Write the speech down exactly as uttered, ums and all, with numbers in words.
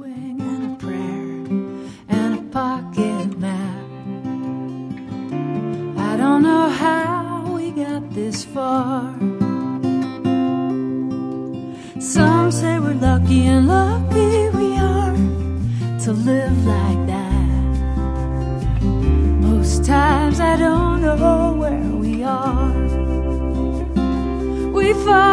wing and a prayer and a pocket map. I don't know how we got this far. Some say we're lucky, and lucky we are to live like that. Most times I don't know where we are. We fall